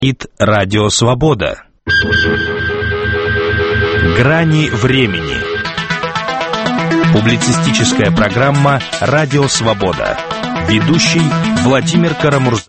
Радио Свобода. Грани времени. Публицистическая программа «Радио Свобода». Ведущий Владимир Карамурза.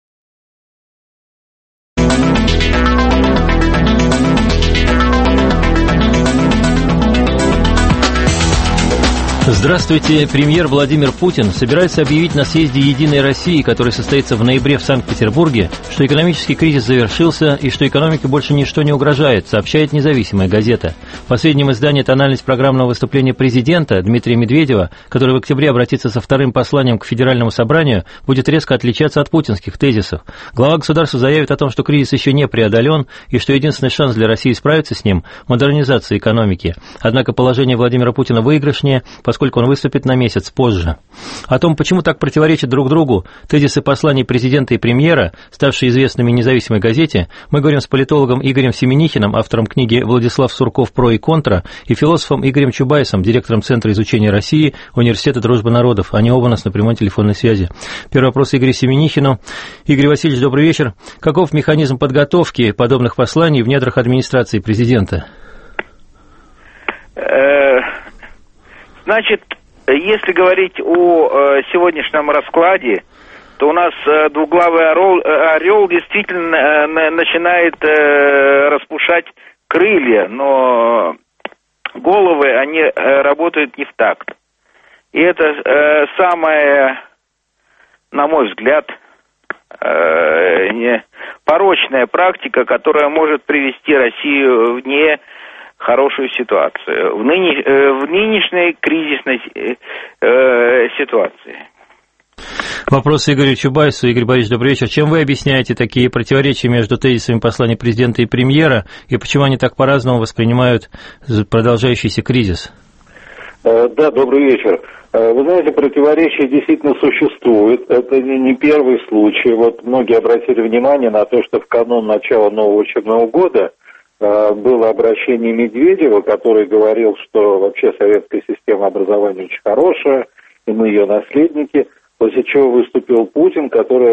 Здравствуйте. Премьер Владимир Путин собирается объявить на съезде «Единой России», который состоится в ноябре в Санкт-Петербурге, что экономический кризис завершился и что экономике больше ничто не угрожает, сообщает независимая газета. В последнем издании тональность программного выступления президента Дмитрия Медведева, который в октябре обратится со вторым посланием к Федеральному собранию, будет резко отличаться от путинских тезисов. Глава государства заявит о том, что кризис еще не преодолен и что единственный шанс для России справиться с ним – модернизация экономики. Однако положение Владимира Путина выигрышнее, поскольку он выступит на месяц позже. О том, почему так противоречат друг другу тезисы посланий президента и премьера, ставшие известными независимой газете, мы говорим с политологом Игорем Семенихиным, автором книги «Владислав Сурков. Про и контра», и философом Игорем Чубайсом, директором Центра изучения России Университета дружбы народов. Они оба у нас на прямой телефонной связи. Первый вопрос Игорю Семенихину. Игорь Васильевич, добрый вечер. Каков механизм подготовки подобных посланий в недрах администрации президента? Значит, если говорить о сегодняшнем раскладе, то у нас двуглавый орел действительно начинает распушать крылья, но головы, они работают не в такт. И это самая, на мой взгляд, порочная практика, которая может привести Россию в хорошую ситуацию, в нынешней кризисной ситуации. Вопрос Игорю Чубайсу. Игорь Борисович, добрый вечер. Чем вы объясняете такие противоречия между тезисами посланий президента и премьера, и почему они так по-разному воспринимают продолжающийся кризис? Да, добрый вечер. Вы знаете, противоречия действительно существуют. Это не первый случай. Вот многие обратили внимание на то, что в канун начала нового учебного года было обращение Медведева, который говорил, что вообще советская система образования очень хорошая, и мы ее наследники, после чего выступил Путин, который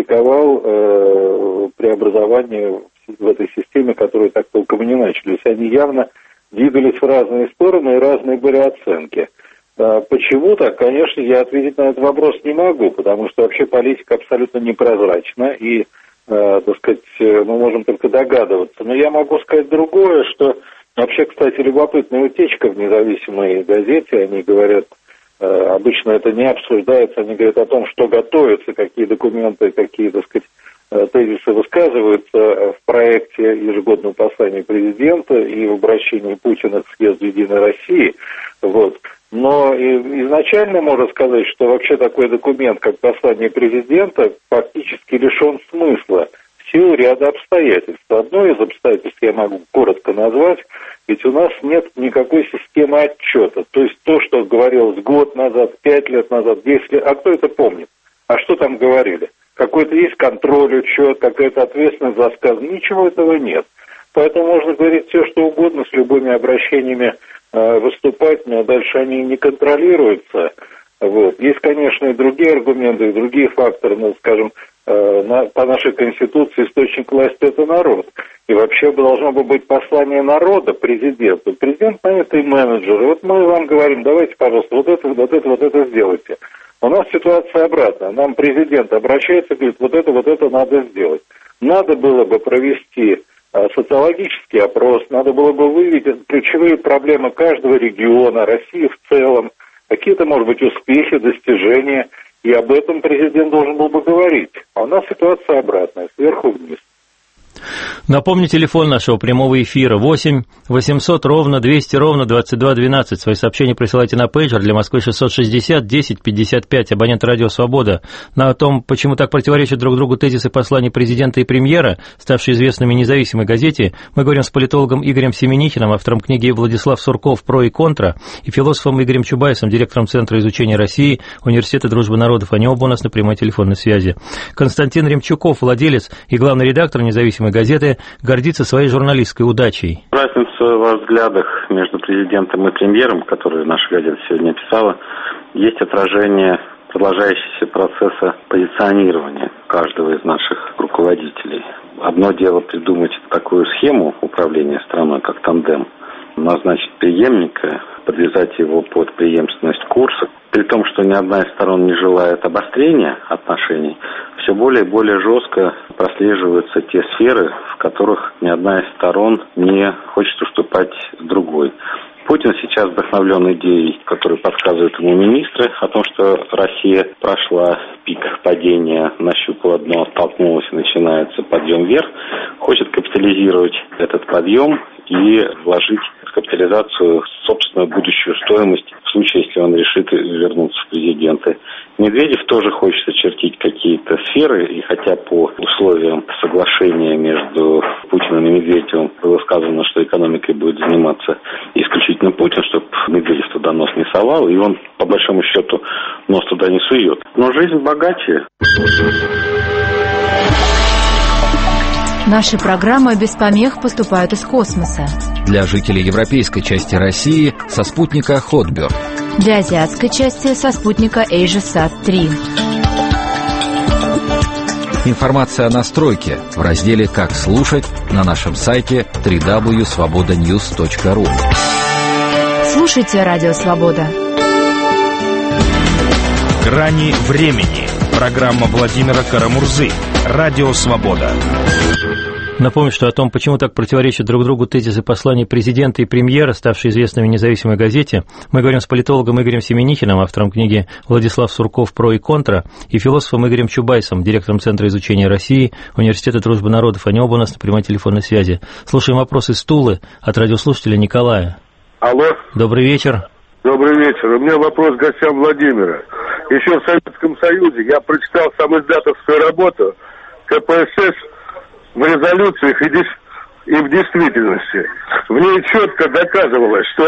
раскритиковал преобразование в этой системе, которые так толком и не начались. Они явно двигались в разные стороны, и разные были оценки. Почему так? Конечно, я ответить на этот вопрос не могу, потому что вообще политика абсолютно непрозрачна, и так сказать, мы можем только догадываться. Но я могу сказать другое, что вообще, кстати, любопытная утечка в независимой газете, они говорят, обычно это не обсуждается, они говорят о том, что готовится, какие документы, какие, так сказать, тезисы высказываются в проекте ежегодного послания президента и в обращении Путина к съезду «Единой России». Вот. Но изначально можно сказать, что вообще такой документ, как послание президента, фактически лишен смысла в силу ряда обстоятельств. Одно из обстоятельств я могу коротко назвать, ведь у нас нет никакой системы отчета. То есть то, что говорилось год назад, 5 лет назад, 10 лет, а кто это помнит? А что там говорили? Какой-то есть контроль, учет, какая-то ответственность за сказанное? Ничего этого нет. Поэтому можно говорить все, что угодно, с любыми обращениями выступать, но дальше они не контролируются. Вот. Есть, конечно, и другие аргументы, и другие факторы, но, скажем, по нашей Конституции источник власти – это народ. И вообще должно бы быть послание народа президенту. Президент нанятый менеджер. И вот мы вам говорим, давайте, пожалуйста, вот это сделайте. У нас ситуация обратная. Нам президент обращается и говорит, вот это надо сделать. Надо было бы провести социологический опрос, надо было бы выявить ключевые проблемы каждого региона, России в целом, какие-то, может быть, успехи, достижения, и об этом президент должен был бы говорить. А у нас ситуация обратная, сверху вниз. Напомню, телефон нашего прямого эфира 8 800 ровно 200 ровно 2212. Свои сообщения присылайте на пейджер для Москвы 660 10 55. Абонент Радио Свобода. На том, почему так противоречат друг другу тезисы посланий президента и премьера, ставшие известными независимой газете, мы говорим с политологом Игорем Семенихиным, автором книги «Владислав Сурков. Про и контра», и философом Игорем Чубайсом, директором Центра изучения России Университета дружбы народов. Они оба у нас на прямой телефонной связи. Константин Ремчуков, владелец и главный редактор независимой газеты, гордится своей журналистской удачей. Разница во взглядах между президентом и премьером, которую наша газета сегодня описала, есть отражение продолжающегося процесса позиционирования каждого из наших руководителей. Одно дело придумать такую схему управления страной, как тандем, назначить преемника, подвязать его под преемственность курса. При том, что ни одна из сторон не желает обострения отношений, все более и более жестко прослеживаются те сферы, в которых ни одна из сторон не хочет уступать другой. Путин сейчас вдохновлен идеей, которую подсказывают ему министры, о том, что Россия прошла пик падения, нащупала дно, столкнулась и начинается подъем вверх, хочет капитализировать этот подъем и вложить в капитализацию собственную будущую стоимость в случае, если он решит вернуться в президенты. Медведев тоже хочет очертить какие-то сферы, и хотя по условиям соглашения между Путиным и Медведевым было сказано, что экономикой будет заниматься исключительно Путин, чтобы Медведев туда нос не совал, и он, по большому счету, нос туда не сует. Но жизнь богаче. Наши программы без помех поступают из космоса. Для жителей европейской части России со спутника Hotbird. Для азиатской части со спутника AsiaSat-3. Информация о настройке в разделе «Как слушать» на нашем сайте www.svobodanews.ru. Слушайте Радио Свобода. «Грани времени». Программа Владимира Карамурзы. Радио Свобода. Напомню, что о том, почему так противоречат друг другу тезисы посланий президента и премьера, ставшие известными в независимой газете, мы говорим с политологом Игорем Семенихиным, автором книги «Владислав Сурков. Про и контра», и философом Игорем Чубайсом, директором Центра изучения России, Университета дружбы народов. Они оба у нас на прямой телефонной связи. Слушаем вопросы из Тулы от радиослушателя Николая. Алло. Добрый вечер. Добрый вечер. У меня вопрос к гостям Владимира. Еще в Советском Союзе я прочитал самоиздатовскую работу КПСС в резолюциях и в действительности. В ней четко доказывалось, что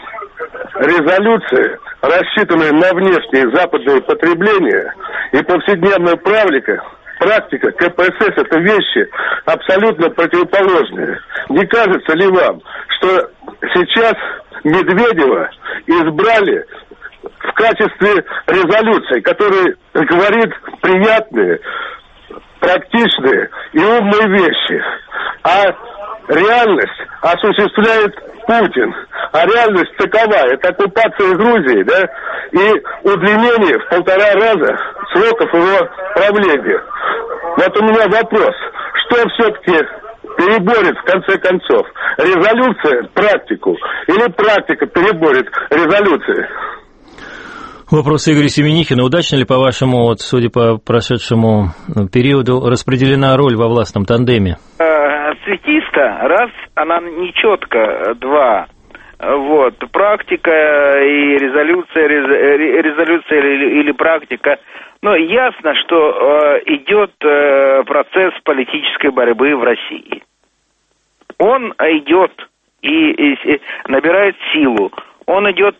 резолюции, рассчитанные на внешнее западное потребление и повседневная практика КПСС — это вещи абсолютно противоположные. Не кажется ли вам, что сейчас Медведева избрали в качестве резолюции, который говорит приятные, практичные и умные вещи, а реальность осуществляет Путин, а реальность такова: это оккупация Грузии, да, и удлинение в 1,5 раза сроков его правления. Вот у меня вопрос: что все-таки переборет в конце концов? Резолюция практику или практика переборет резолюцию? Вопрос Игоря Семенихина. Удачно ли, по-вашему, вот, судя по прошедшему периоду, распределена роль во властном тандеме? Цветисто, раз, она нечетко, два. Вот, практика и резолюция или практика. Но ясно, что идет процесс политической борьбы в России. Он идет и набирает силу. Он идет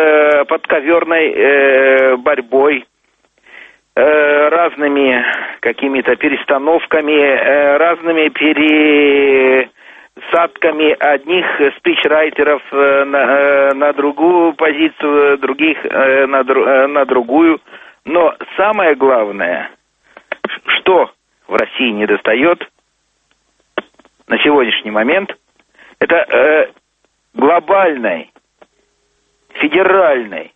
подковерной борьбой, разными какими-то перестановками, разными пересадками одних спичрайтеров на другую позицию, других на другую. Но самое главное, что в России недостает на сегодняшний момент, это глобальной, федеральной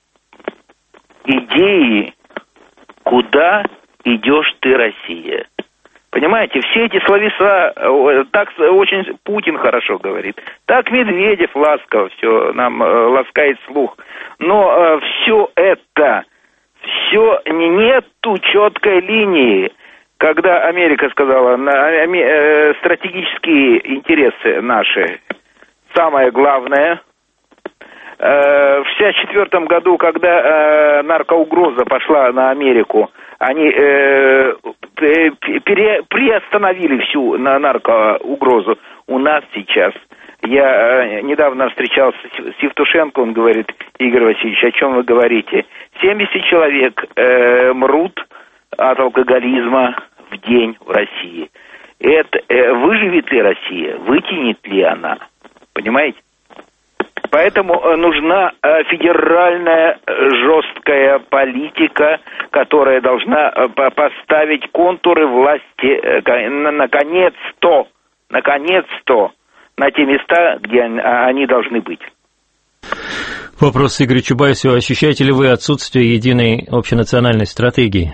идеи, куда идешь ты, Россия. Понимаете, все эти словеса, так очень Путин хорошо говорит, так Медведев ласково все нам ласкает слух, но все это, все нету четкой линии. Когда Америка сказала, стратегические интересы наши, самое главное. В 1964 году, когда наркоугроза пошла на Америку, они приостановили всю наркоугрозу. У нас сейчас, я недавно встречался с Евтушенко, он говорит: Игорь Васильевич, о чем вы говорите? 70 человек мрут от алкоголизма в день в России. Это выживет ли Россия? Вытянет ли она? Понимаете? Поэтому нужна федеральная жесткая политика, которая должна поставить контуры власти наконец-то на те места, где они должны быть. Вопрос Игорю Чубайсу. Ощущаете ли вы отсутствие единой общенациональной стратегии?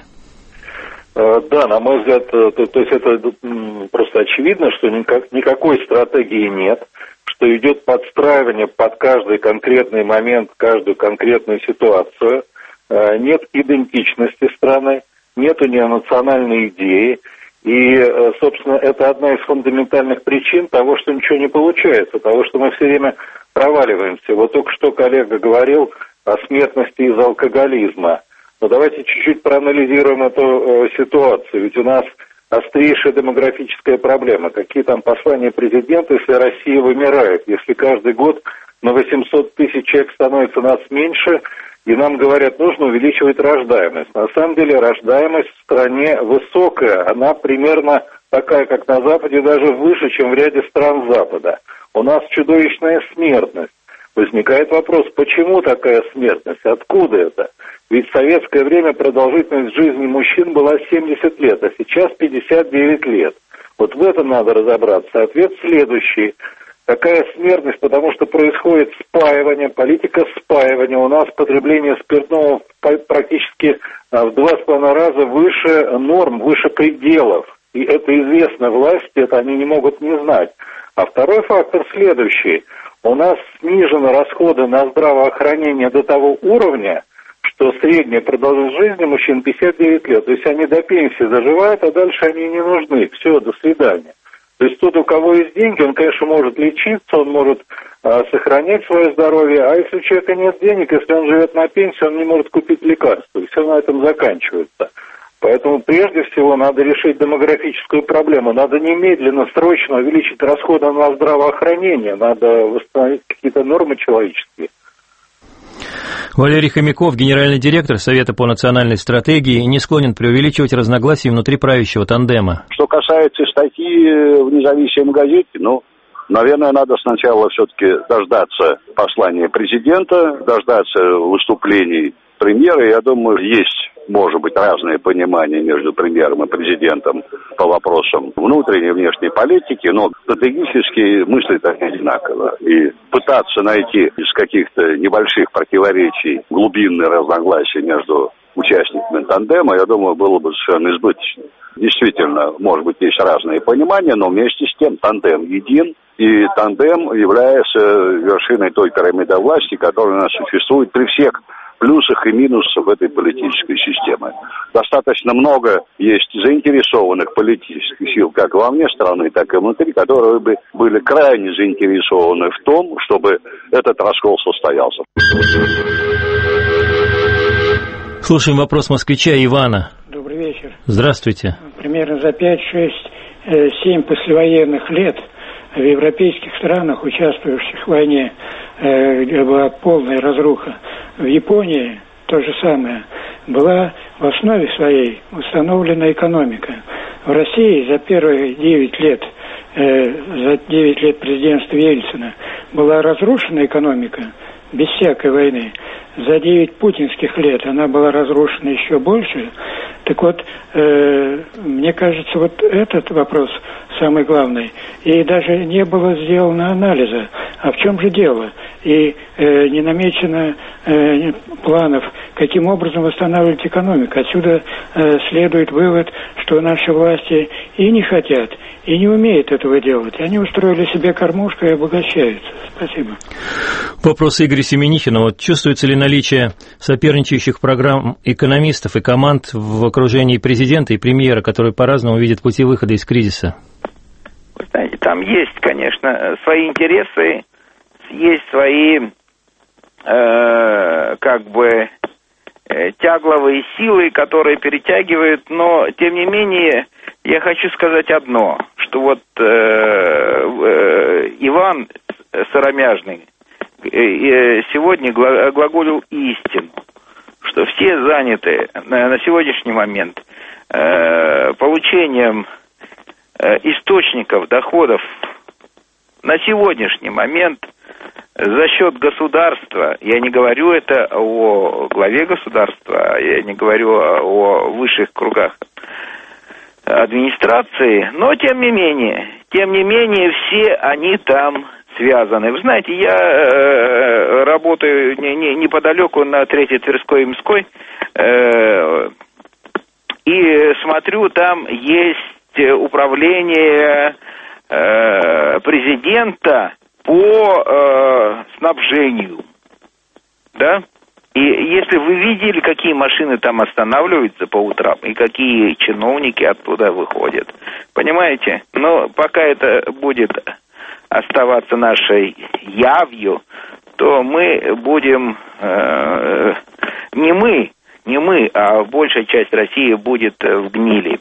Да, на мой взгляд, то есть это просто очевидно, что никакой стратегии нет, что идет подстраивание под каждый конкретный момент, каждую конкретную ситуацию. Нет идентичности страны, нет у нее национальной идеи. И, собственно, это одна из фундаментальных причин того, что ничего не получается, того, что мы все время проваливаемся. Вот только что коллега говорил о смертности из-за алкоголизма. Но давайте чуть-чуть проанализируем эту ситуацию. Ведь у нас острейшая демографическая проблема. Какие там послания президента, если Россия вымирает? Если каждый год на 800 тысяч человек становится нас меньше, и нам говорят, нужно увеличивать рождаемость. На самом деле рождаемость в стране высокая. Она примерно такая, как на Западе, даже выше, чем в ряде стран Запада. У нас чудовищная смертность. Возникает вопрос, почему такая смертность? Откуда это? Ведь в советское время продолжительность жизни мужчин была 70 лет, а сейчас 59 лет. Вот в этом надо разобраться. Ответ следующий. Какая смертность? Потому что происходит спаивание, политика спаивания. У нас потребление спиртного практически в 2,5 раза выше норм, выше пределов. И это известно власти, это они не могут не знать. А второй фактор следующий. У нас снижены расходы на здравоохранение до того уровня, что средняя продолжительность жизни мужчин 59 лет. То есть они до пенсии доживают, а дальше они не нужны. Все, до свидания. То есть тот, у кого есть деньги, он, конечно, может лечиться, он может сохранять свое здоровье, а если у человека нет денег, если он живет на пенсии, он не может купить лекарства. И все на этом заканчивается. Поэтому прежде всего надо решить демографическую проблему. Надо немедленно, срочно увеличить расходы на здравоохранение. Надо восстановить какие-то нормы человеческие. Валерий Хомяков, генеральный директор Совета по национальной стратегии, не склонен преувеличивать разногласия внутри правящего тандема. Что касается статьи в независимой газете, наверное, надо сначала все-таки дождаться послания президента, дождаться выступлений премьера. Я думаю, есть, может быть, разное понимание между премьером и президентом по вопросам внутренней и внешней политики, но стратегически мысли так одинаково. И пытаться найти из каких-то небольших противоречий глубинные разногласия между участниками тандема, я думаю, было бы совершенно избыточно. Действительно, может быть, есть разные понимания, но вместе с тем тандем един, и тандем является вершиной той пирамиды власти, которая у нас существует при всех плюсах и минусах этой политической системы. Достаточно много есть заинтересованных политических сил, как вовне страны, так и внутри, которые бы были крайне заинтересованы в том, чтобы этот раскол состоялся. Слушаем вопрос москвича Ивана. Добрый вечер. Здравствуйте. Примерно за 5, 6, 7 послевоенных лет в европейских странах, участвующих в войне, где была полная разруха, в Японии то же самое, была в основе своей установлена экономика. В России за первые 9 лет, за 9 лет президентства Ельцина была разрушена экономика без всякой войны. За 9 путинских лет она была разрушена еще больше. Так вот, мне кажется, вот этот вопрос самый главный. И даже не было сделано анализа. А в чем же дело? И не намечено планов, каким образом восстанавливать экономику. Отсюда следует вывод, что наши власти и не хотят, и не умеют этого делать. Они устроили себе кормушку и обогащаются. Спасибо. Вопрос Игоря Семенихина. Вот чувствуется ли наличие соперничающих программ экономистов и команд в окружении президента и премьера, которые по-разному видят пути выхода из кризиса? Вы знаете, там есть, конечно, свои интересы, есть свои, тягловые силы, которые перетягивают, но, тем не менее, я хочу сказать одно, что вот Иван Сыромяжный сегодня глаголил истину, что все заняты на сегодняшний момент получением источников доходов на сегодняшний момент за счет государства, я не говорю это о главе государства, я не говорю о высших кругах администрации, но тем не менее, все они там связаны. Вы знаете, я работаю неподалеку на 3-й Тверской и Мской, и смотрю, там есть управление президента по снабжению, да? И если вы видели, какие машины там останавливаются по утрам, и какие чиновники оттуда выходят, понимаете? Но пока это будет оставаться нашей явью, то мы будем, не мы, а большая часть России будет в гнили.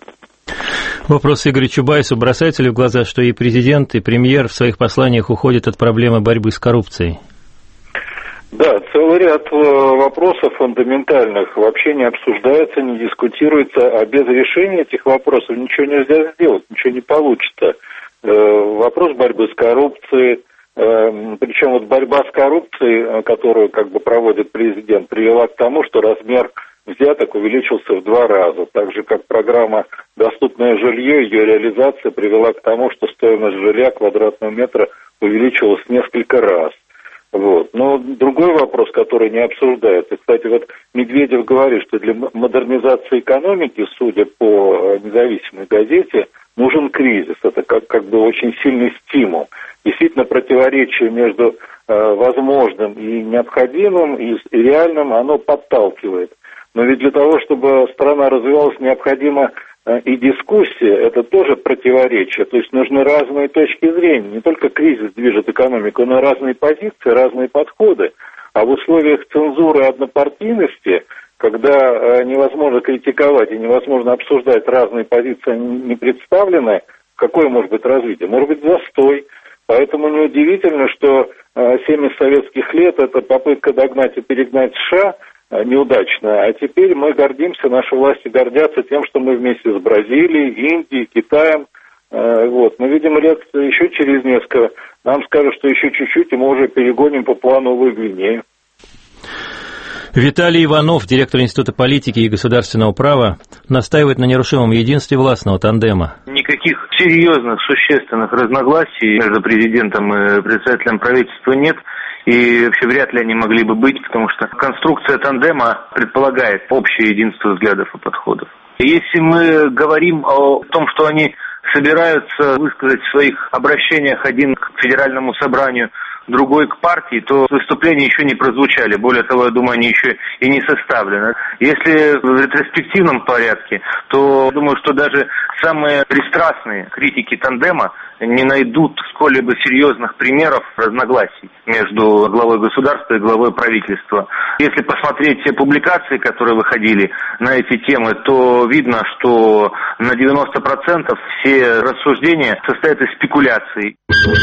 Вопрос Игорю Чубайсу. Бросается ли в глаза, что и президент, и премьер в своих посланиях уходят от проблемы борьбы с коррупцией? Да, целый ряд вопросов фундаментальных вообще не обсуждается, не дискутируется, а без решения этих вопросов ничего нельзя сделать, ничего не получится. Вопрос борьбы с коррупцией, причем вот борьба с коррупцией, которую как бы проводит президент, привела к тому, что размер взяток увеличился в 2 раза, так же как программа «Доступное жилье», ее реализация привела к тому, что стоимость жилья квадратного метра увеличилась в несколько раз. Вот. Но другой вопрос, который не обсуждается, кстати, вот Медведев говорит, что для модернизации экономики, судя по независимой газете, нужен кризис. Это как бы очень сильный стимул. Действительно, противоречие между возможным и необходимым, и реальным, оно подталкивает. Но ведь для того, чтобы страна развивалась, необходима и дискуссия, это тоже противоречие. То есть нужны разные точки зрения. Не только кризис движет экономику, но и разные позиции, разные подходы. А в условиях цензуры и однопартийности, когда невозможно критиковать и невозможно обсуждать разные позиции, не представлены, какое может быть развитие? Может быть застой. Поэтому неудивительно, что 70 советских лет – это попытка догнать и перегнать США – неудачно. А теперь мы гордимся, наши власти гордятся тем, что мы вместе с Бразилией, Индией, Китаем. Вот. Мы видим лет еще через несколько. Нам скажут, что еще чуть-чуть, и мы уже перегоним по плану Новую Гвинею. Виталий Иванов, директор Института политики и государственного права, настаивает на нерушимом единстве властного тандема. Никаких серьезных, существенных разногласий между президентом и председателем правительства нет. И вообще вряд ли они могли бы быть, потому что конструкция тандема предполагает общее единство взглядов и подходов. Если мы говорим о том, что они собираются высказать в своих обращениях один к федеральному собранию, другой к партии, то выступления еще не прозвучали. Более того, я думаю, они еще и не составлены. Если в ретроспективном порядке, то думаю, что даже самые пристрастные критики тандема не найдут сколь-либо серьезных примеров разногласий между главой государства и главой правительства. Если посмотреть те публикации, которые выходили на эти темы, то видно, что на 90% все рассуждения состоят из спекуляций.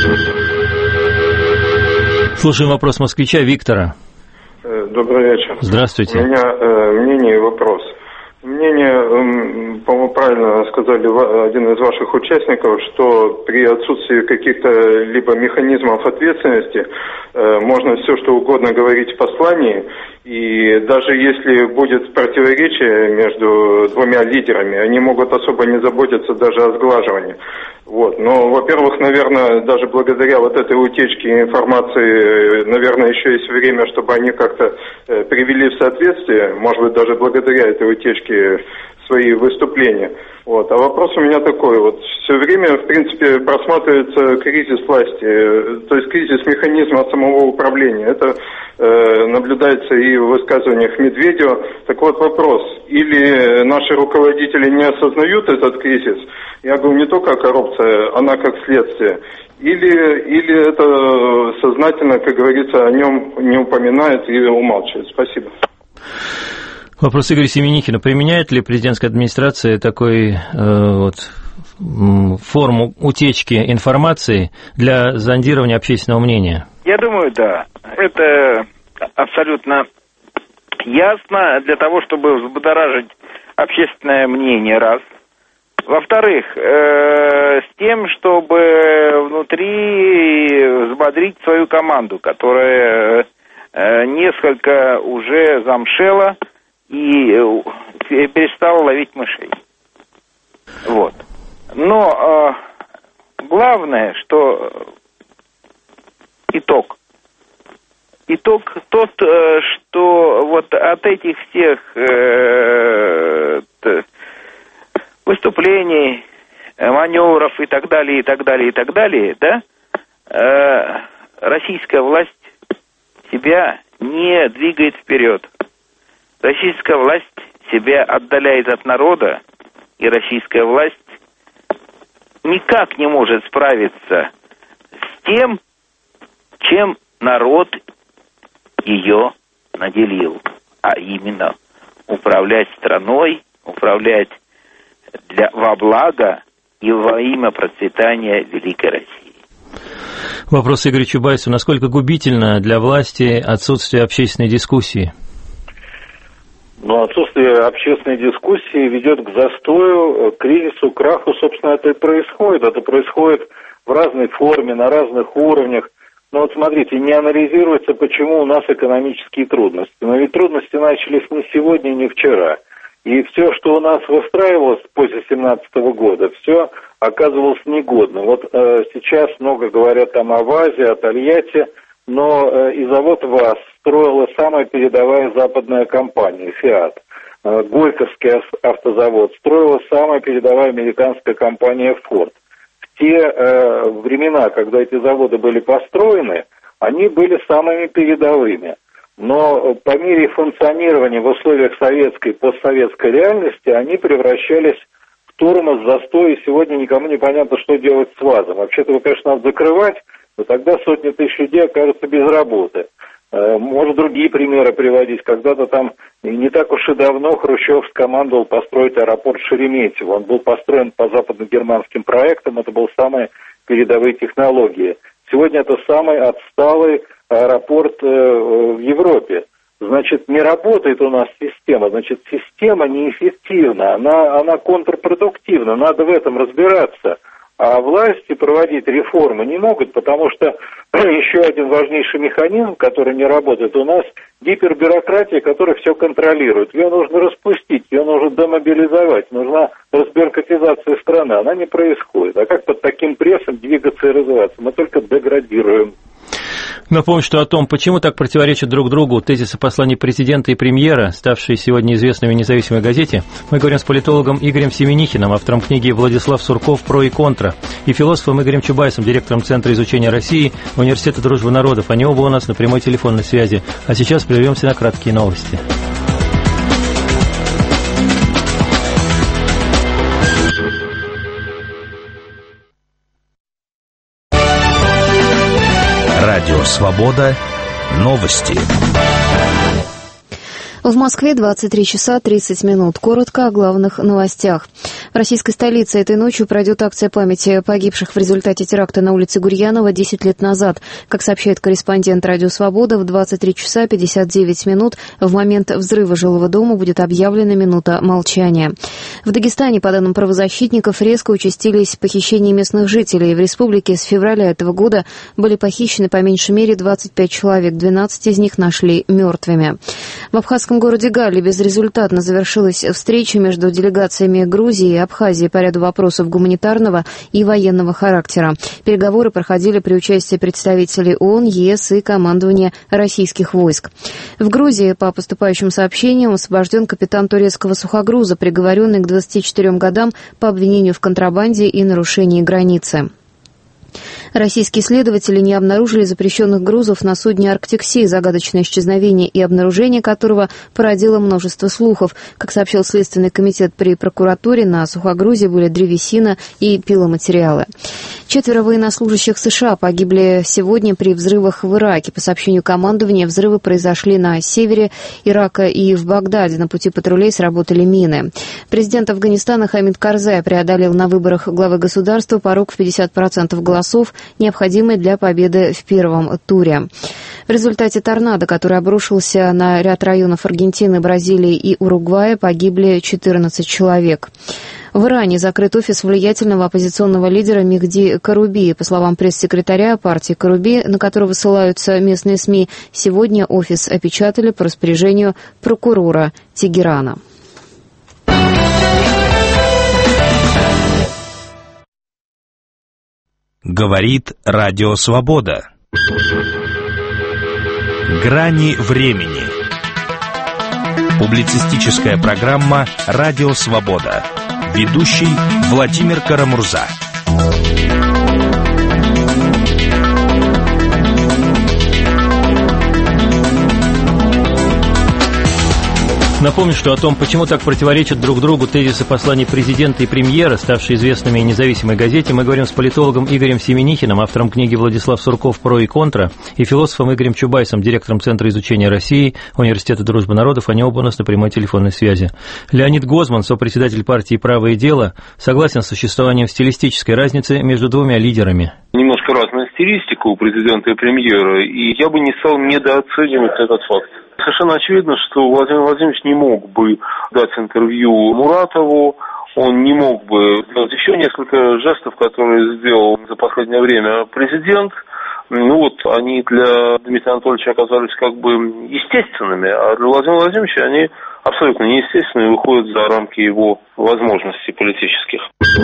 Слушаем вопрос москвича Виктора. Добрый вечер. Здравствуйте. У меня мнение и вопрос. Мнение, по-моему, правильно сказали один из ваших участников, что при отсутствии каких-то либо механизмов ответственности можно все что угодно говорить в послании, и даже если будет противоречие между двумя лидерами, они могут особо не заботиться даже о сглаживании. Вот. Но, во-первых, наверное, даже благодаря вот этой утечке информации, наверное, еще есть время, чтобы они как-то привели в соответствие, может быть, даже благодаря этой утечке свои выступления. Вот. А вопрос у меня такой. Вот все время, в принципе, просматривается кризис власти, то есть кризис механизма самого управления. Это наблюдается и в высказываниях Медведева. Так вот вопрос. Или наши руководители не осознают этот кризис, я говорю не только коррупция, она как следствие, или это сознательно, как говорится, о нем не упоминает и умалчивает. Спасибо. Вопрос Игоря Семенихина. Применяет ли президентская администрация такой форму утечки информации для зондирования общественного мнения? Я думаю, да. Это абсолютно ясно. Для того, чтобы взбудоражить общественное мнение, раз. Во-вторых, с тем, чтобы внутри взбодрить свою команду, которая несколько уже замшела и перестала ловить мышей. Вот. Но главное, что итог тот, что вот от этих всех выступлений, маневров и так далее, да, российская власть себя не двигает вперед. Российская власть себя отдаляет от народа, и российская власть никак не может справиться с тем, чем народ ее наделил, а именно управлять страной, управлять во благо и во имя процветания великой России. Вопрос Игорю Чубайсу. Насколько губительно для власти отсутствие общественной дискуссии? Но отсутствие общественной дискуссии ведет к застою, к кризису, к краху. Собственно, это и происходит. Это происходит в разной форме, на разных уровнях. Но вот смотрите, не анализируется, почему у нас экономические трудности. Но ведь трудности начались не сегодня, не вчера. И все, что у нас выстраивалось после 2017 года, все оказывалось негодным. Вот сейчас много говорят там о ВАЗе, о Тольятти, но и завод ВАЗ строила самая передовая западная компания, ФИАТ. Горьковский автозавод строила самая передовая американская компания Форд. В те времена, когда эти заводы были построены, они были самыми передовыми. Но по мере функционирования в условиях советской и постсоветской реальности они превращались в тормоз, застой, и сегодня никому не понятно, что делать с ВАЗом. Вообще-то его, конечно, надо закрывать, но тогда сотни тысяч людей окажутся без работы. Может, другие примеры приводить. Когда-то там не так уж и давно Хрущев скомандовал построить аэропорт Шереметьево. Он был построен по западно-германским проектам, это были самые передовые технологии. Сегодня это самый отсталый аэропорт в Европе. Значит, не работает у нас система, значит, система неэффективна, она контрпродуктивна, надо в этом разбираться. А власти проводить реформы не могут, потому что еще один важнейший механизм, который не работает у нас, гипербюрократия, которая все контролирует. Ее нужно распустить, ее нужно демобилизовать, нужна разбюрократизация страны. Она не происходит. А как под таким прессом двигаться и развиваться? Мы только деградируем. Напомню, что о том, почему так противоречат друг другу тезисы посланий президента и премьера, ставшие сегодня известными в независимой газете, мы говорим с политологом Игорем Семенихиным, автором книги «Владислав Сурков. Про и контра», и философом Игорем Чубайсом, директором Центра изучения России Университета дружбы народов. Они оба у нас на прямой телефонной связи. А сейчас прервемся на краткие новости. Радио «Свобода». Новости. В Москве 23 часа 30 минут. Коротко о главных новостях. В российской столице этой ночью пройдет акция памяти погибших в результате теракта на улице Гурьянова 10 лет назад. Как сообщает корреспондент «Радио Свобода», в 23 часа 59 минут в момент взрыва жилого дома будет объявлена минута молчания. В Дагестане, по данным правозащитников, резко участились похищения местных жителей. В республике с февраля этого года были похищены по меньшей мере 25 человек, 12 из них нашли мертвыми. В абхазском городе Галле безрезультатно завершилась встреча между делегациями Грузии и Абхазии по ряду вопросов гуманитарного и военного характера. Переговоры проходили при участии представителей ООН, ЕС и командования российских войск. В Грузии, по поступающим сообщениям, освобожден капитан турецкого сухогруза, приговоренный к 24 годам по обвинению в контрабанде и нарушении границы. Российские следователи не обнаружили запрещенных грузов на судне «Арктик-Си», загадочное исчезновение и обнаружение которого породило множество слухов. Как сообщил Следственный комитет при прокуратуре, на сухогрузе были древесина и пиломатериалы. 4 военнослужащих США погибли сегодня при взрывах в Ираке. По сообщению командования, взрывы произошли на севере Ирака и в Багдаде. На пути патрулей сработали мины. Президент Афганистана Хамид Карзай преодолел на выборах главы государства порог в 50% голосов, необходимый для победы в первом туре. В результате торнадо, который обрушился на ряд районов Аргентины, Бразилии и Уругвая, погибли 14 человек. В Иране закрыт офис влиятельного оппозиционного лидера Мехди Каруби. По словам пресс-секретаря партии Каруби, на которого ссылаются местные СМИ, сегодня офис опечатали по распоряжению прокурора Тегерана. Говорит Радио Свобода. Грани времени. Публицистическая программа «Радио Свобода». Ведущий Владимир Карамурза. Напомню, что о том, почему так противоречат друг другу тезисы посланий президента и премьера, ставшие известными независимой газете, мы говорим с политологом Игорем Семенихиным, автором книги «Владислав Сурков. Про и контра», и философом Игорем Чубайсом, директором Центра изучения России Университета дружбы народов. Они оба у нас на прямой телефонной связи. Леонид Гозман, сопредседатель партии «Право и дело», согласен с существованием стилистической разницы между двумя лидерами. Немножко разная стилистика у президента и премьера, и я бы не стал недооценивать этот факт. Совершенно очевидно, что Владимир Владимирович не мог бы дать интервью Муратову, он не мог бы сделать еще несколько жестов, которые сделал за последнее время президент. Они для Дмитрия Анатольевича оказались как бы естественными, а для Владимира Владимировича они абсолютно неестественные и выходят за рамки его возможностей политических.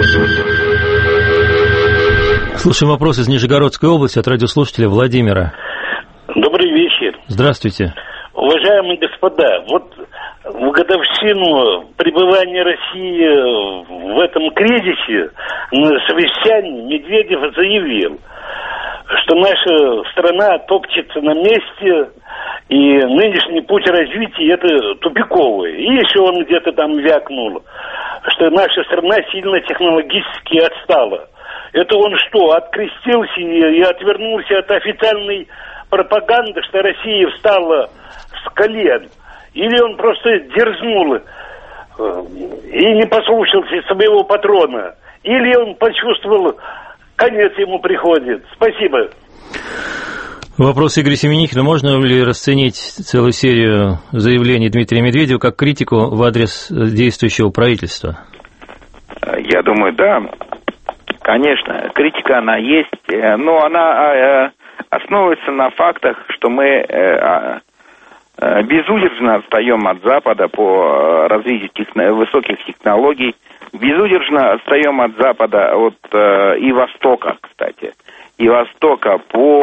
Слушаем вопрос из Нижегородской области от радиослушателя Владимира. Добрый вечер. Здравствуйте. Уважаемые господа, в годовщину пребывания России в этом кризисе на совещании Медведев заявил, что наша страна топчется на месте, и нынешний путь развития это тупиковый. И еще он где-то там вякнул, что наша страна сильно технологически отстала. Это он что, открестился и отвернулся от официальной пропаганды, что Россия встала с колен? Или он просто дерзнул и не послушался своего патрона? Или он почувствовал, конец ему приходит? Спасибо. Вопрос Игоря Семенихина. Можно ли расценить целую серию заявлений Дмитрия Медведева как критику в адрес действующего правительства? Я думаю, да. Конечно, критика она есть, но она основывается на фактах, что мы безудержно отстаем от Запада по развитию высоких технологий, безудержно отстаем от Запада и Востока, кстати, и Востока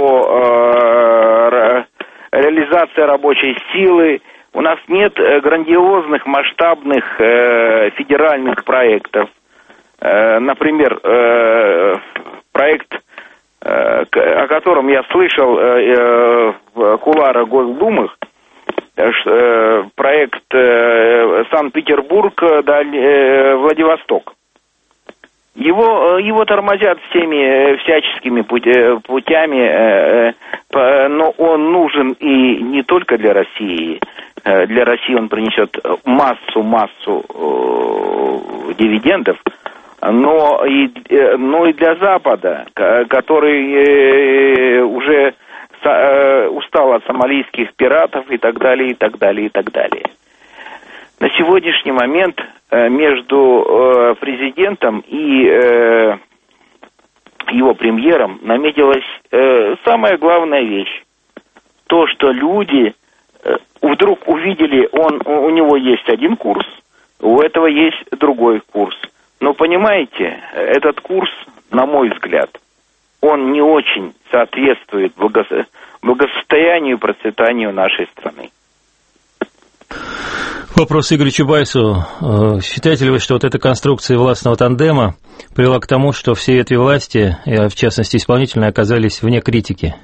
по реализации рабочей силы. У нас нет грандиозных масштабных федеральных проектов. Например, проект, о котором я слышал в кулуарах Госдумы, проект Санкт-Петербург-Владивосток. Его тормозят всеми всяческими путями, но он нужен и не только для России. Для России он принесет массу дивидендов, но и для Запада, который уже устал от сомалийских пиратов и так далее, и так далее, и так далее. На сегодняшний момент между президентом и его премьером наметилась самая главная вещь. То, что люди вдруг увидели, у него есть один курс, у этого есть другой курс. Но понимаете, этот курс, на мой взгляд, он не очень соответствует благосостоянию и процветанию нашей страны. Вопрос Игорю Чубайсу. Считаете ли вы, что эта конструкция властного тандема привела к тому, что все ветви власти, в частности исполнительные, оказались вне критики?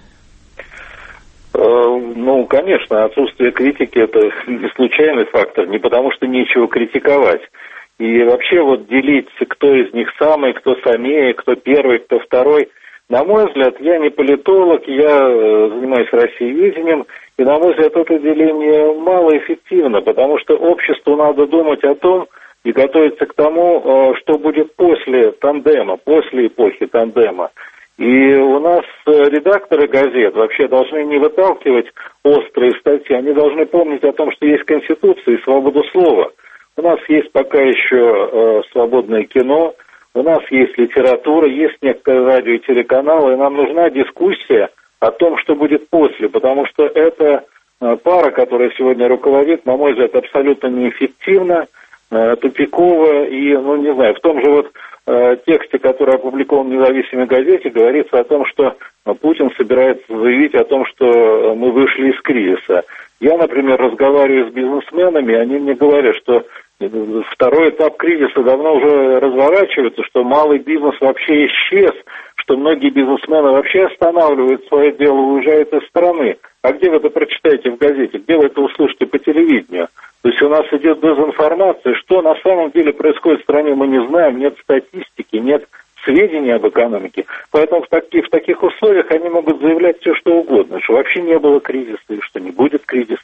Конечно, отсутствие критики – это не случайный фактор, не потому что нечего критиковать. И вообще делить, кто из них самый, кто самее, кто первый, кто второй. На мой взгляд, я не политолог, я занимаюсь россиеведением, и, на мой взгляд, это деление малоэффективно, потому что обществу надо думать о том и готовиться к тому, что будет после тандема, после эпохи тандема. И у нас редакторы газет вообще должны не выталкивать острые статьи, они должны помнить о том, что есть Конституция и свобода слова. У нас есть пока еще свободное кино, у нас есть литература, есть некоторые радио и телеканалы, и нам нужна дискуссия о том, что будет после, потому что эта пара, которая сегодня руководит, на мой взгляд, абсолютно неэффективна, тупикова, и, не знаю, в том же вот тексте, который опубликован в независимой газете, говорится о том, что Путин собирается заявить о том, что мы вышли из кризиса. Я, например, разговариваю с бизнесменами, они мне говорят, что второй этап кризиса давно уже разворачивается, что малый бизнес вообще исчез, что многие бизнесмены вообще останавливают свое дело, уезжают из страны. А где вы это прочитаете в газете? Где вы это услышите по телевидению? То есть у нас идет дезинформация. Что на самом деле происходит в стране, мы не знаем. Нет статистики, нет сведений об экономике. Поэтому в таких условиях они могут заявлять все, что угодно. Что вообще не было кризиса и что не будет кризиса.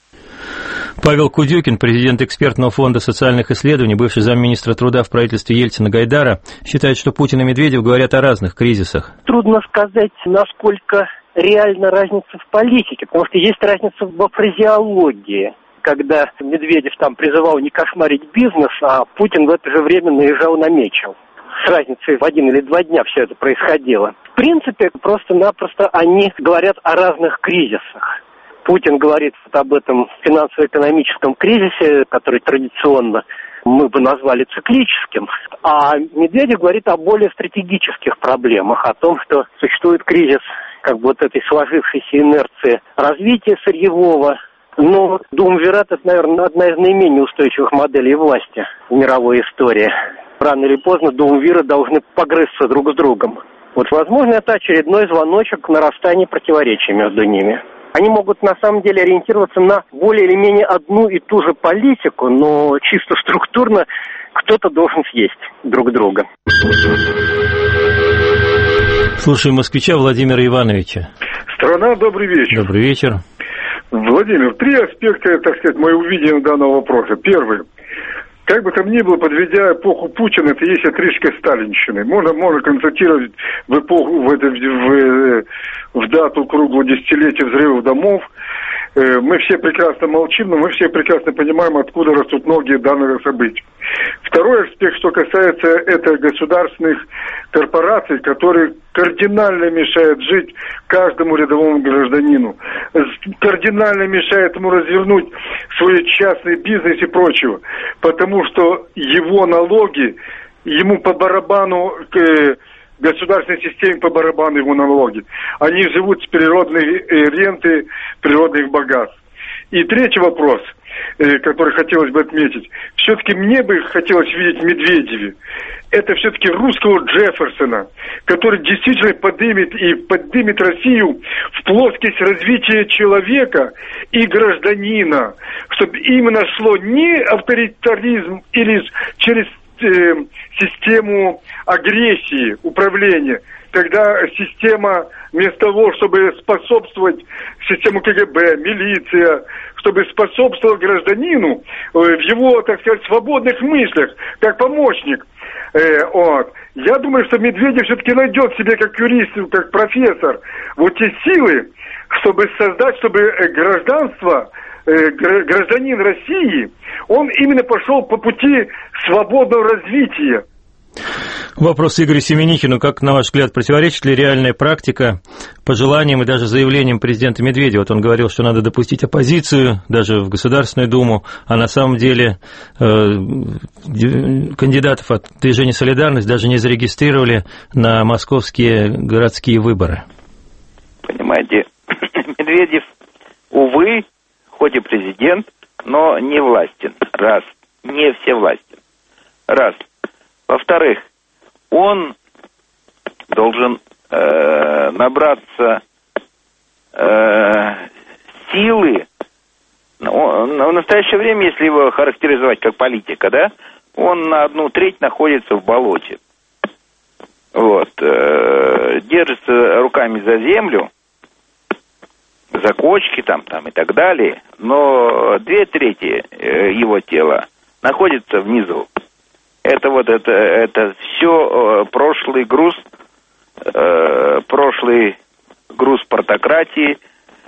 Павел Кудюкин, президент экспертного фонда социальных исследований, бывший замминистра труда в правительстве Ельцина-Гайдара, считает, что Путин и Медведев говорят о разных кризисах. Трудно сказать, насколько реальна разница в политике, потому что есть разница во фразеологии. Когда Медведев там призывал не кошмарить бизнес, а Путин в это же время наезжал на Мечел. С разницей в 1 или 2 дня все это происходило. В принципе, просто-напросто они говорят о разных кризисах. Путин говорит об этом финансово-экономическом кризисе, который традиционно мы бы назвали циклическим, а Медведев говорит о более стратегических проблемах, о том, что существует кризис вот этой сложившейся инерции развития сырьевого. Но думвират — это, наверное, одна из наименее устойчивых моделей власти в мировой истории. Рано или поздно думвиры должны погрызться друг с другом. Возможно, это очередной звоночек к нарастанию противоречий между ними. Они могут на самом деле ориентироваться на более или менее одну и ту же политику, но чисто структурно кто-то должен съесть друг друга. Слушаем москвича Владимира Ивановича. Страна, добрый вечер. Добрый вечер. Владимир, 3 аспекта, так сказать, моего видения данного вопроса. Первый. Как бы там ни было, подведя эпоху Путина, это есть отрыжка сталинщины. Можно констатировать в эпоху, в дату круглого десятилетия взрывов домов. Мы все прекрасно молчим, но мы все прекрасно понимаем, откуда растут ноги данного события. Второй аспект, что касается это государственных корпораций, которые кардинально мешают жить каждому рядовому гражданину, кардинально мешают ему развернуть свой частный бизнес и прочего, потому что его налоги, ему по барабану, государственной системе по барабану его налоги. Они живут с природной ренты, природных богатств. И третий вопрос, который хотелось бы отметить. Все-таки мне бы хотелось видеть в Медведеве. Это все-таки русского Джефферсона, который действительно поднимет Россию в плоскость развития человека и гражданина, чтобы именно шло не авторитаризм или через систему агрессии, управления, когда система, вместо того, чтобы способствовать систему КГБ, милиция, чтобы способствовать гражданину в его, так сказать, свободных мыслях, как помощник. Я думаю, что Медведев все-таки найдет себе, как юрист, как профессор, те силы, чтобы создать, чтобы гражданство, гражданин России, он именно пошел по пути свободного развития. Вопрос Игорю Семенихину. Как, на ваш взгляд, противоречит ли реальная практика пожеланиям и даже заявлениям президента Медведева? Он говорил, что надо допустить оппозицию даже в Государственную Думу, а на самом деле кандидатов от движения «Солидарность» даже не зарегистрировали на московские городские выборы. Понимаете, Медведев, увы, хоть и президент, но не властен. Раз. Не всевластен. Раз. Во-вторых, он должен набраться силы. В настоящее время, если его характеризовать как политика, да, он на 1/3 находится в болоте. Держится руками за землю, за кочки там и так далее, но 2/3 его тела находится внизу. Это все прошлый груз, прошлый груз партократии.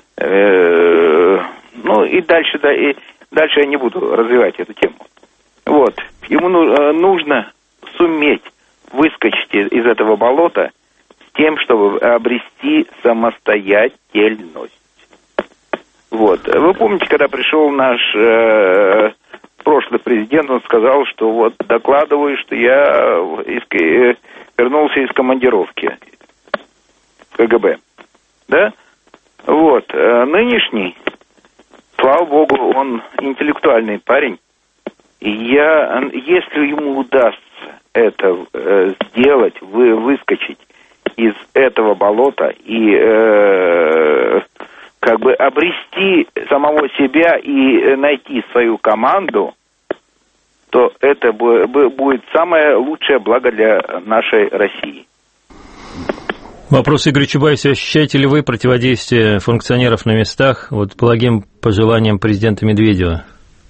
Ну и дальше я не буду развивать эту тему. Вот. Ему нужно суметь выскочить из этого болота с тем, чтобы обрести самостоятельность. Вот. Вы помните, когда пришел наш прошлый президент, он сказал, что вот докладываю, что я вернулся из командировки КГБ. Да? Вот. Нынешний, слава богу, он интеллектуальный парень. И если ему удастся это сделать, выскочить из этого болота и как бы обрести самого себя и найти свою команду, то это будет самое лучшее благо для нашей России. Вопрос Игоря Чубайса. Ощущаете ли вы противодействие функционеров на местах вот благим пожеланиям президента Медведева?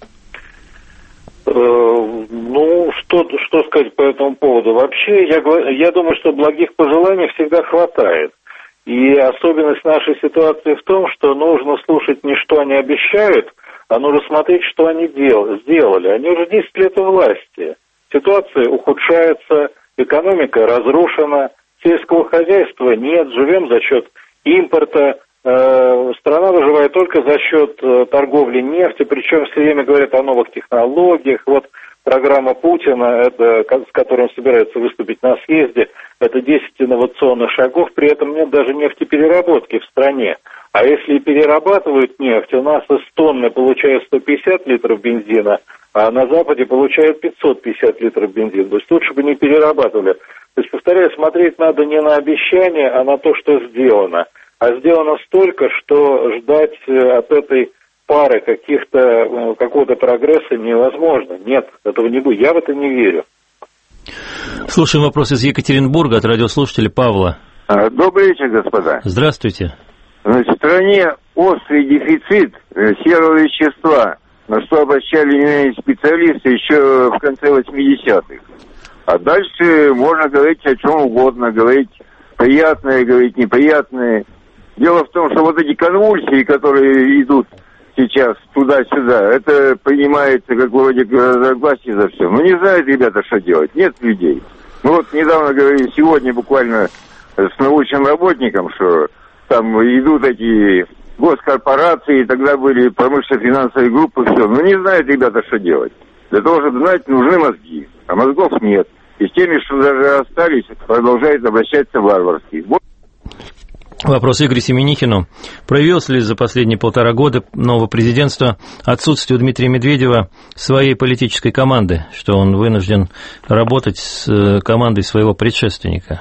Ну, что сказать по этому поводу? Вообще, я думаю, что благих пожеланий всегда хватает. И особенность нашей ситуации в том, что нужно слушать не что они обещают, а нужно смотреть, что они сделали. Они уже 10 лет у власти. Ситуация ухудшается, экономика разрушена, сельского хозяйства нет, живем за счет импорта. Страна выживает только за счет торговли нефтью, причем все время говорят о новых технологиях. Вот программа Путина, с которой он собирается выступить на съезде, это 10 инновационных шагов, при этом нет даже нефтепереработки в стране. А если и перерабатывают нефть, у нас из тонны получают 150 литров бензина, а на Западе получают 550 литров бензина. То есть лучше бы не перерабатывали. То есть, повторяю, смотреть надо не на обещания, а на то, что сделано. А сделано столько, что ждать от этой пары какого-то прогресса невозможно. Нет, этого не будет. Я в это не верю. Слушаем вопрос из Екатеринбурга от радиослушателя Павла. Добрый вечер, господа. Здравствуйте. Значит, в стране острый дефицит серого вещества, на что обращали внимание специалисты еще в конце 80-х. А дальше можно говорить о чем угодно, говорить приятное, говорить неприятное. Дело в том, что вот эти конвульсии, которые идут сейчас туда-сюда, это принимается как вроде разногласий за все. Ну, не знают ребята, что делать. Нет людей. Ну, вот недавно говорили, сегодня буквально с научным работником, что там идут эти госкорпорации, тогда были промышленно-финансовые группы, все. Ну, не знают ребята, что делать. Для того, чтобы знать, нужны мозги. А мозгов нет. И с теми, что даже остались, продолжают обращаться варварски. Вопрос Игорю Семенихину. Проявилось ли за последние 1,5 года нового президентства отсутствие у Дмитрия Медведева своей политической команды, что он вынужден работать с командой своего предшественника?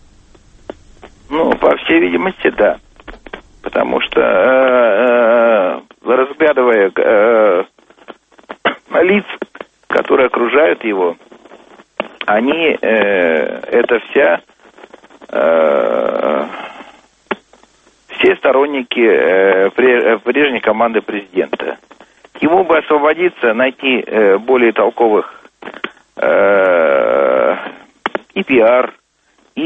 Ну, по всей видимости, да. Потому что, разглядывая лиц, которые окружают его, они, это все сторонники прежней команды президента. Ему бы освободиться, найти более толковых и пиар, и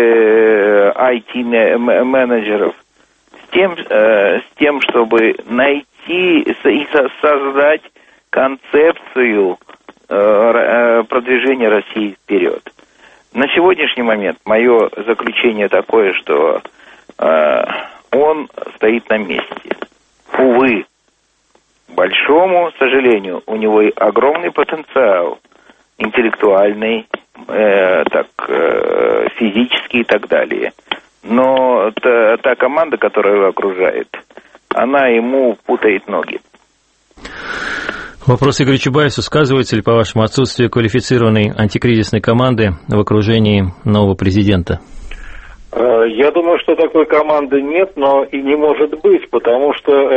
IT-менеджеров с тем, чтобы найти и создать концепцию продвижения России вперед. На сегодняшний момент мое заключение такое, что он стоит на месте. Увы, к большому сожалению, у него огромный потенциал интеллектуальный, физический и так далее. Но та команда, которая его окружает, она ему путает ноги. Вопрос Игорю Чубайсу. Сказывается ли, по-вашему, отсутствие квалифицированной антикризисной команды в окружении нового президента? Я думаю, что такой команды нет, но и не может быть, потому что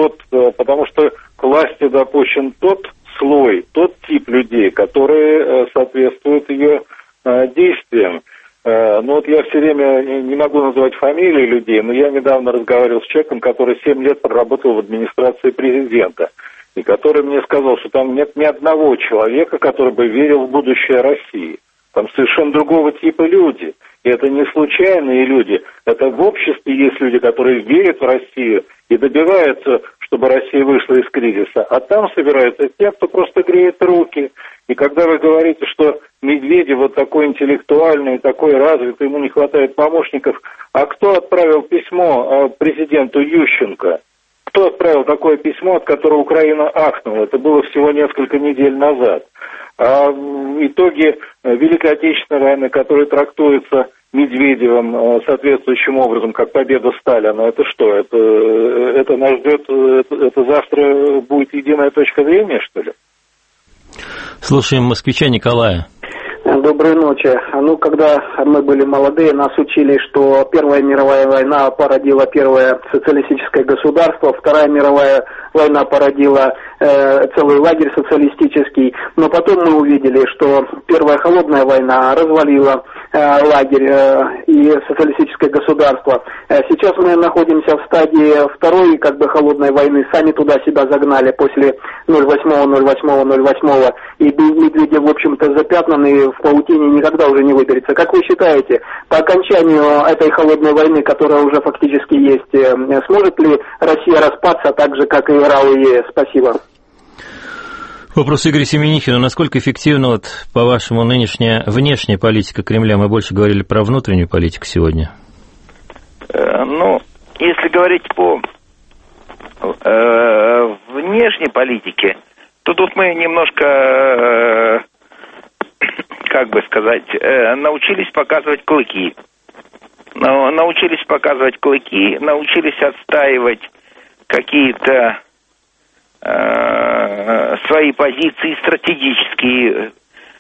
к власти допущен тот слой, тот тип людей, которые соответствуют ее действиям. Ну вот я все время не могу называть фамилии людей, но я недавно разговаривал с человеком, который 7 лет проработал в администрации президента, и который мне сказал, что там нет ни одного человека, который бы верил в будущее России. Там совершенно другого типа люди. И это не случайные люди. Это в обществе есть люди, которые верят в Россию и добиваются, чтобы Россия вышла из кризиса. А там собираются те, кто просто греет руки. И когда вы говорите, что Медведев вот такой интеллектуальный, такой развитый, ему не хватает помощников, а кто отправил письмо президенту Ющенко? Кто отправил такое письмо, от которого Украина ахнула? Это было всего несколько недель назад. А итоги Великой Отечественной войны, которые трактуются Медведевым соответствующим образом, как победа Сталина, это что? Это нас ждет, это завтра будет единая точка зрения, что ли? Слушаем москвича Николая. Доброй ночи. Когда мы были молодые, нас учили, что Первая мировая война породила первое социалистическое государство, Вторая мировая война породила целый лагерь социалистический. Но потом мы увидели, что Первая холодная война развалила лагерь и социалистическое государство. Сейчас мы находимся в стадии второй холодной войны. Сами туда себя загнали после 08-08-08. И Медведев, в общем-то, запятнанный в паутине никогда уже не выберется. Как вы считаете, по окончанию этой холодной войны, которая уже фактически есть, сможет ли Россия распаться так же, как и РАО и ЕС? Спасибо. Вопрос Игоря Семенихина. Насколько эффективна, по-вашему, нынешняя внешняя политика Кремля? Мы больше говорили про внутреннюю политику сегодня. Если говорить по внешней политике, то тут мы немножко, научились показывать клыки. Научились показывать клыки, научились отстаивать какие-то свои позиции стратегические.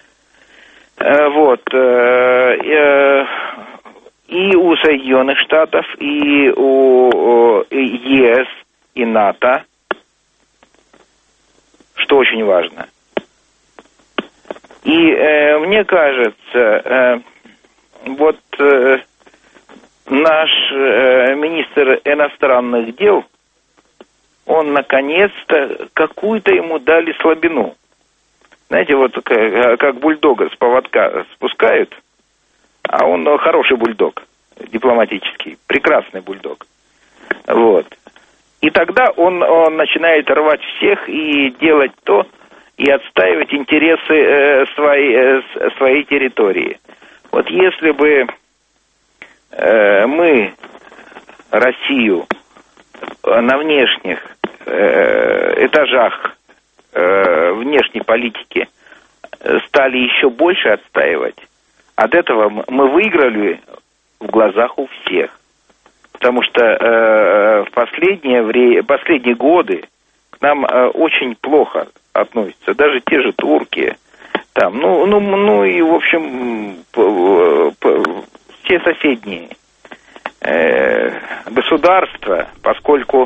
И у Соединенных Штатов, и у ЕС, и НАТО, что очень важно. И мне кажется, наш министр иностранных дел, он наконец-то какую-то ему дали слабину. Знаете, как бульдога с поводка спускают, а он хороший бульдог, дипломатический, прекрасный бульдог. И тогда он начинает рвать всех и делать то, и отстаивать интересы своей территории. Если бы мы Россию на внешних этажах внешней политики стали еще больше отстаивать, от этого мы выиграли в глазах у всех. Потому что в последние годы к нам очень плохо относятся, даже те же турки, и, в общем, все соседние государства, поскольку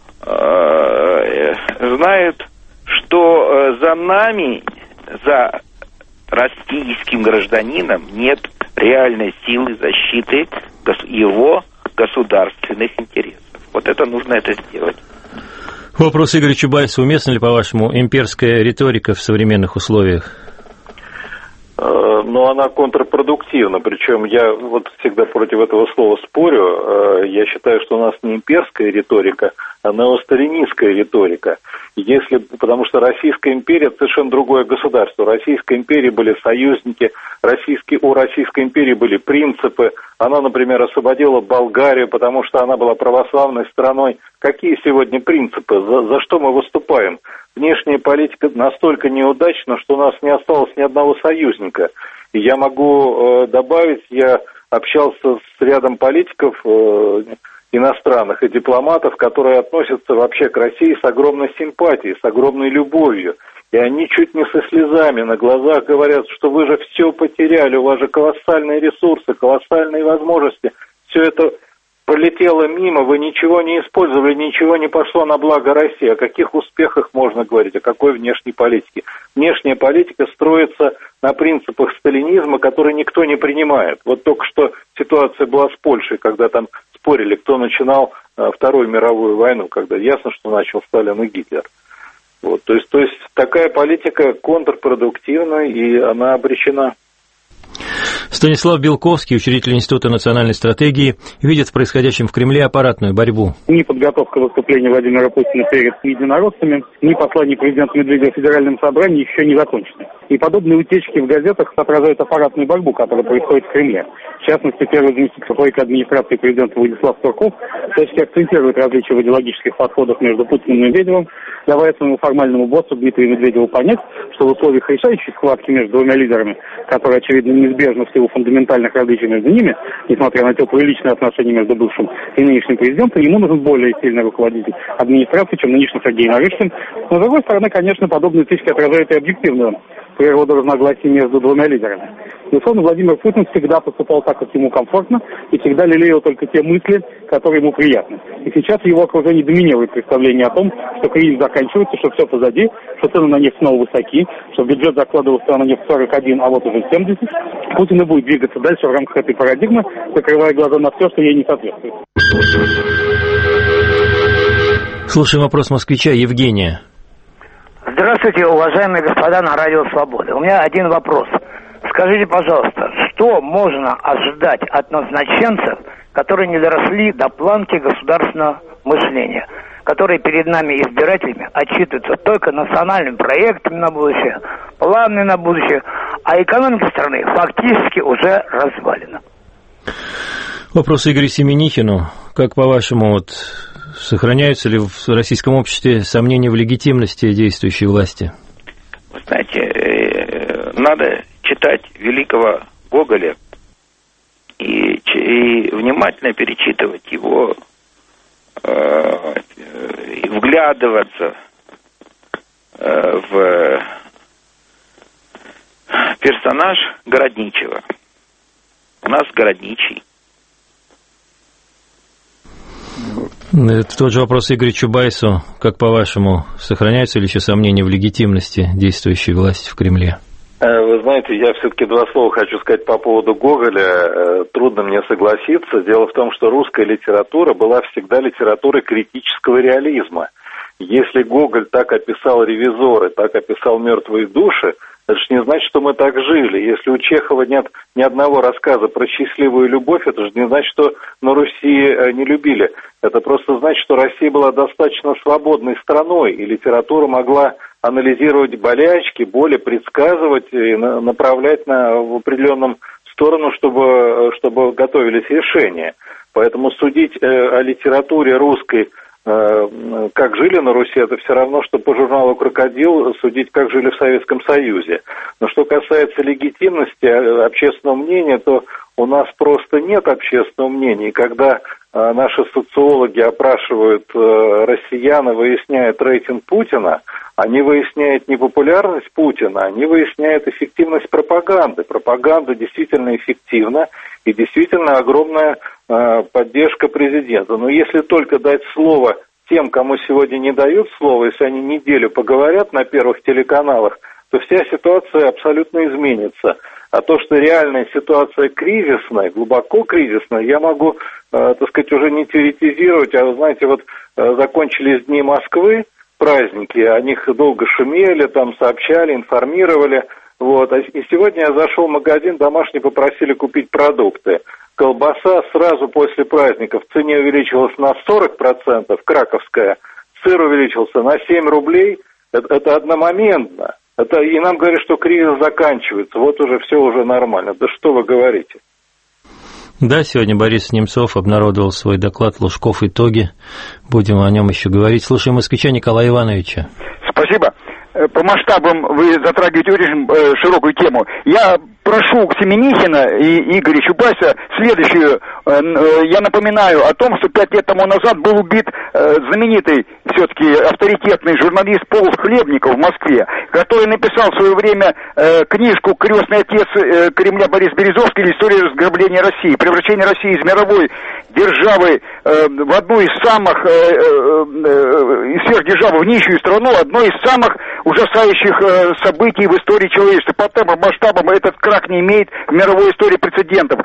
знают, что за нами, за российским гражданином нет реальной силы защиты его государственных интересов. Это нужно сделать. Вопрос Игоря Чубайса. Уместна ли, по-вашему, имперская риторика в современных условиях? Она контрпродуктивна. Причем я всегда против этого слова спорю. Я считаю, что у нас не имперская риторика, а неосталинистская риторика. Потому что Российская империя – это совершенно другое государство. У Российской империи были союзники, у Российской империи были принципы. Она, например, освободила Болгарию, потому что она была православной страной. Какие сегодня принципы? За что мы выступаем? Внешняя политика настолько неудачна, что у нас не осталось ни одного союзника. И я могу добавить, я общался с рядом политиков иностранных и дипломатов, которые относятся вообще к России с огромной симпатией, с огромной любовью. И они чуть не со слезами на глазах говорят, что вы же все потеряли, у вас же колоссальные ресурсы, колоссальные возможности. Все это пролетело мимо, вы ничего не использовали, ничего не пошло на благо России. О каких успехах можно говорить, о какой внешней политике? Внешняя политика строится на принципах сталинизма, который никто не принимает. Только что ситуация была с Польшей, когда там спорили, кто начинал Вторую мировую войну, когда ясно, что начал Сталин и Гитлер. То есть такая политика контрпродуктивна, и она обречена. Станислав Белковский, учредитель Института национальной стратегии, видит в происходящем в Кремле аппаратную борьбу. Ни подготовка выступления Владимира Путина перед единороссами, ни послание президента Медведева в Федеральном собрании еще не закончены. И подобные утечки в газетах отражают аппаратную борьбу, которая происходит в Кремле. В частности, первый заместитель главы администрации президента Владислав Сурков всячески акцентирует различия в идеологических подходах между Путиным и Медведевым, давая своему формальному боссу Дмитрию Медведеву понять, что в условиях решающей схватки между двумя лидерами, которая, очевидно, неизбежна в силу фундаментальных различий между ними, несмотря на теплые личные отношения между бывшим и нынешним президентом, ему нужен более сильный руководитель администрации, чем нынешний Сергей Нарышкин. Но, с другой стороны, конечно, подобные утечки отражают и объективную природу разногласий между двумя лидерами. Безусловно, Владимир Путин всегда поступал так, как ему комфортно, и всегда лелеял только те мысли, которые ему приятны. И сейчас в его окружении доминирует представление о том, что кризис заканчивается, что все позади, что цены на нефть снова высоки, что бюджет закладывался на нефть 41, а вот уже 70. Путин и будет двигаться дальше в рамках этой парадигмы, закрывая глаза на все, что ей не соответствует. Слушаем вопрос москвича Евгения. Здравствуйте, уважаемые господа на Радио Свобода. У меня один вопрос. Скажите, пожалуйста, что можно ожидать от назначенцев, которые не доросли до планки государственного мышления, которые перед нами избирателями отчитываются только национальными проектами на будущее, планами на будущее, а экономика страны фактически уже развалена? Вопрос Игорю Семенихину. Как, по-вашему, сохраняются ли в российском обществе сомнения в легитимности действующей власти? Вы знаете, надо читать великого Гоголя и внимательно перечитывать его, и вглядываться в персонаж Городничего. У нас Городничий. Это тот же вопрос Игорю Чубайсу. Как, по-вашему, сохраняются ли еще сомнения в легитимности действующей власти в Кремле? Вы знаете, я все-таки два слова хочу сказать по поводу Гоголя. Трудно мне согласиться. Дело в том, что русская литература была всегда литературой критического реализма. Если Гоголь так описал «Ревизоры», так описал «Мертвые души», это же не значит, что мы так жили. Если у Чехова нет ни одного рассказа про счастливую любовь, это же не значит, что на Руси не любили. Это просто значит, что Россия была достаточно свободной страной, и литература могла анализировать болячки, боли, предсказывать и направлять в определенном сторону, чтобы готовились решения. Поэтому судить о литературе русской, как жили на Руси, это все равно, что по журналу «Крокодил» судить, как жили в Советском Союзе. Но что касается легитимности общественного мнения, то у нас просто нет общественного мнения. И когда наши социологи опрашивают россиян и выясняют рейтинг Путина, они выясняют не популярность Путина, они выясняют эффективность пропаганды. Пропаганда действительно эффективна и действительно огромная поддержка президента. Но если только дать слово тем, кому сегодня не дают слова, если они неделю поговорят на первых телеканалах, то вся ситуация абсолютно изменится. А то, что реальная ситуация кризисная, глубоко кризисная, я могу, уже не теоретизировать. А вы знаете, закончились Дни Москвы, праздники, о них долго шумели, там сообщали, информировали. И сегодня я зашел в магазин, домашние попросили купить продукты. Колбаса сразу после праздников в цене увеличилась на 40%, краковская, сыр увеличился на 7 рублей. Это одномоментно. И нам говорят, что кризис заканчивается, уже все уже нормально. Да что вы говорите? Да, сегодня Борис Немцов обнародовал свой доклад «Лужков. Итоги». Будем о нем еще говорить. Слушаем москвича Николая Ивановича. Спасибо. По масштабам вы затрагиваете очень широкую тему. Я прошу Семенихина и Игоря Чубайса следующую. Я напоминаю о том, что 5 лет тому назад был убит знаменитый, все-таки авторитетный журналист Пол Хлебников в Москве, который написал в свое время книжку «Крестный отец Кремля» Борис Березовский или «История разграбления России», превращение России из мировой державы в одну из самых, из всех держав в нищую страну, одной из самых ужасающих событий в истории человечества. По темпам, масштабам этот крах не имеет в мировой истории прецедентов.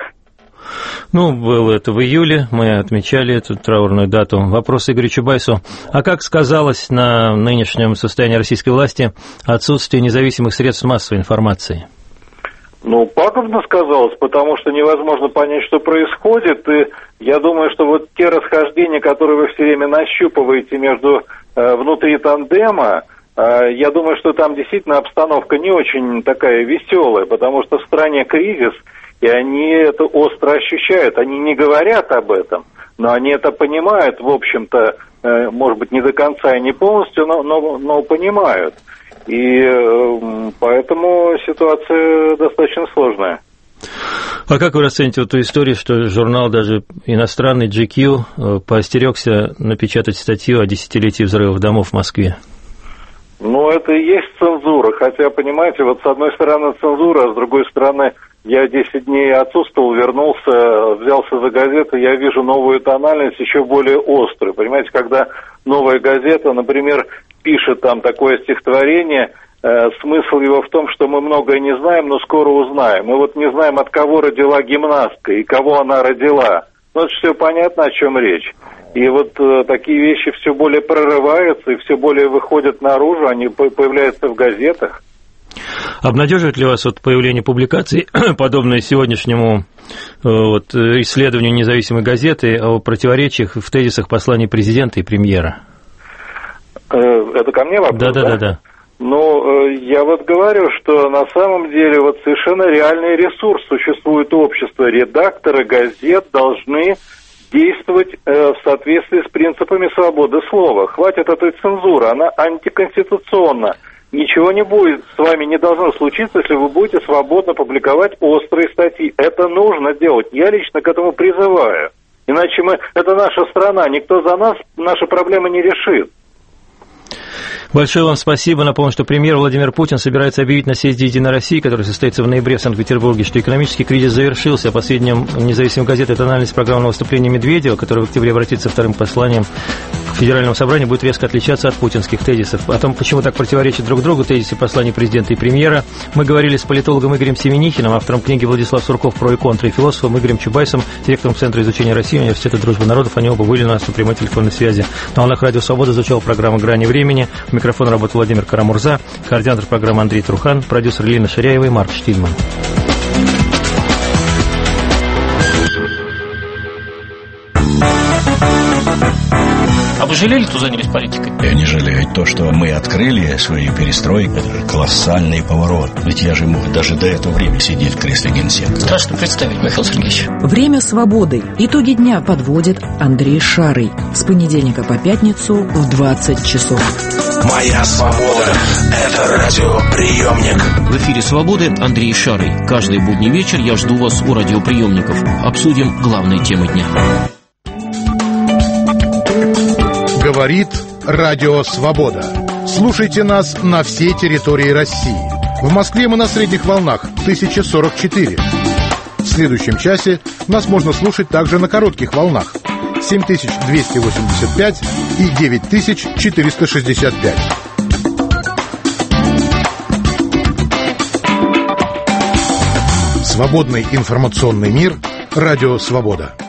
Было это в июле, мы отмечали эту траурную дату. Вопрос Игорю Чубайсу. А как сказалось на нынешнем состоянии российской власти отсутствие независимых средств массовой информации? Ну, пагубно сказалось, потому что невозможно понять, что происходит, и я думаю, что вот те расхождения, которые вы все время нащупываете внутри тандема, я думаю, что там действительно обстановка не очень такая веселая, потому что в стране кризис, и они это остро ощущают, они не говорят об этом, но они это понимают, в общем-то, может быть, не до конца и не полностью, но понимают. И поэтому ситуация достаточно сложная. А как вы расцените эту историю, что журнал даже иностранный GQ поостерегся напечатать статью о десятилетии взрывов домов в Москве? Ну, это и есть цензура, хотя, понимаете, вот с одной стороны цензура, а с другой стороны я 10 дней отсутствовал, вернулся, взялся за газету, я вижу новую тональность, еще более острую. Понимаете, когда новая газета, например, пишет там такое стихотворение, смысл его в том, что мы многое не знаем, но скоро узнаем. Мы вот не знаем, от кого родила гимнастка и кого она родила. Ну, это все понятно, о чем речь. И вот такие вещи все более прорываются и все более выходят наружу, они появляются в газетах. Обнадеживает ли вас вот появление публикаций, подобное сегодняшнему исследованию независимой газеты о противоречиях в тезисах посланий президента и премьера? Это ко мне вопрос? Да. Ну, я вот говорю, что на самом деле вот совершенно реальный ресурс существует общество. Редакторы газет должны действовать в соответствии с принципами свободы слова. Хватит этой цензуры, она антиконституционна. Ничего не будет с вами, не должно случиться, если вы будете свободно публиковать острые статьи. Это нужно делать. Я лично к этому призываю. Иначе это наша страна, никто за нас наши проблемы не решит. Большое вам спасибо. Напомню, что премьер Владимир Путин собирается объявить на съезде «Единой России», который состоится в ноябре в Санкт-Петербурге, что экономический кризис завершился. По сведениям независимой газеты, тональность программного выступления Медведева, который в октябре обратится вторым посланием к Федеральному собранию, будет резко отличаться от путинских тезисов. О том, почему так противоречат друг другу тезисы посланий президента и премьера, мы говорили с политологом Игорем Семенихиным, автором книги Владислав Сурков «Про и контра», и философом Игорем Чубайсом, директором Центра изучения России Университета Дружбы народов. Они оба были на нашей прямой телефонной связи. На волнах Радио Свобода звучала программа «Грани времени». Микрофон работал Владимир Карамурза, координатор программы Андрей Трухан, продюсер Лина Ширяева и Марк Штильман. А вы жалели, что занялись политикой? Я не жалею. То, что мы открыли свою перестройку, это колоссальный поворот. Ведь я же мог даже до этого времени сидеть в кресле генсека. Страшно представить, Михаил Сергеевич. Время свободы. Итоги дня подводит Андрей Шарый. С понедельника по пятницу в 20 часов. Моя свобода – это радиоприемник. В эфире «Свободы» Андрей Шарый. Каждый будний вечер я жду вас у радиоприемников. Обсудим главные темы дня. Говорит Радио Свобода. Слушайте нас на всей территории России. В Москве мы на средних волнах 1044. В следующем часе нас можно слушать также на коротких волнах 7285 и 9465. Свободный информационный мир. Радио Свобода.